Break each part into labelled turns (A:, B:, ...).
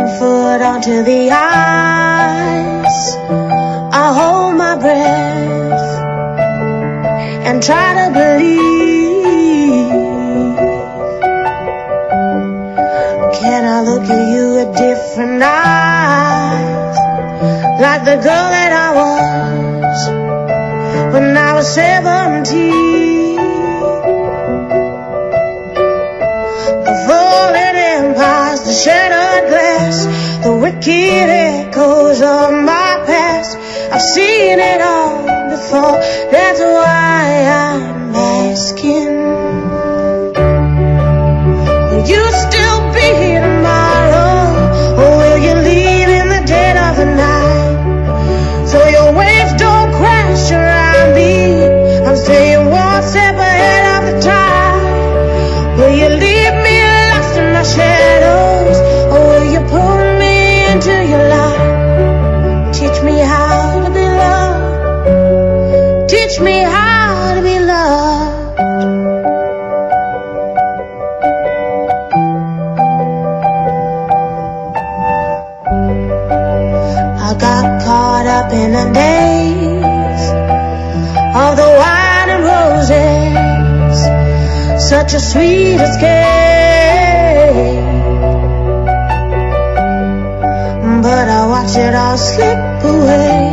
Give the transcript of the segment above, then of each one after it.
A: foot onto the ice. I hold my breath and try to believe. Can I look at you with different eyes, like the girl that I was when I was 17? The falling empires, the shattered glass, the wicked echoes of my past. I've seen it all before, that's why I'm asking. Will you still be here tomorrow, or will you leave in the dead of the night? So your waves don't crash around me, I'm staying one step ahead of the tide. Will you leave me lost in my shadows, or will you pull me into your light? Teach me how to be loved. Teach me how to be loved. I got caught up in the days of the wine and roses, such a sweet escape. But I watch it all slip away,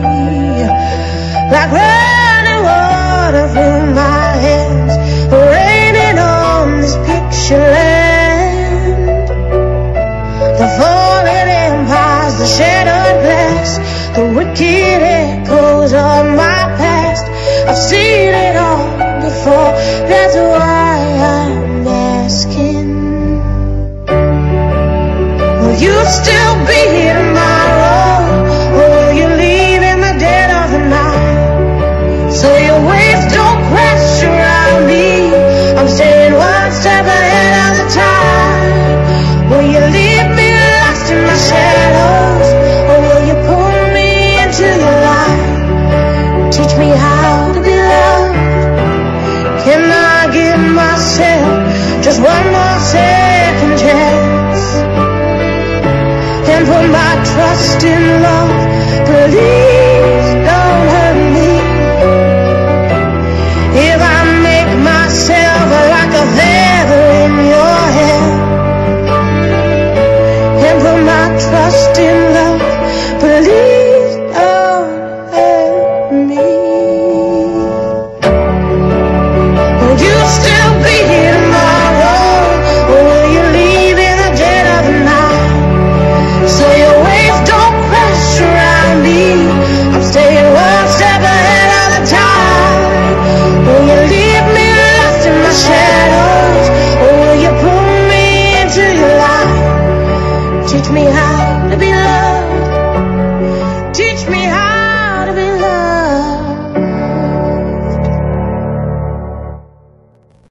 A: like running water through my hands, raining on this picture land. The falling empires, the shattered glass, the wicked echoes of my past. I've seen it all before, that's why I'm asking. Will you still be here tomorrow, or will you leave in the dead of the night? So your waves don't crash around me, I'm staying one step ahead of the tide. Will you leave me lost in my shadows, or will you pull me into your light? Teach me how to be loved. Can I give myself just one more second chance, and put my trust in love? Please don't hurt me. If I make myself like a feather in your hair, and put my trust in love, please don't hurt me. Will you still be here tomorrow, or will you leave in the dead of the night? So your waves don't crash around me, I'm staying one step ahead of the tide. Will you leave me lost in my shadows, or will you pull me into your light? Teach me how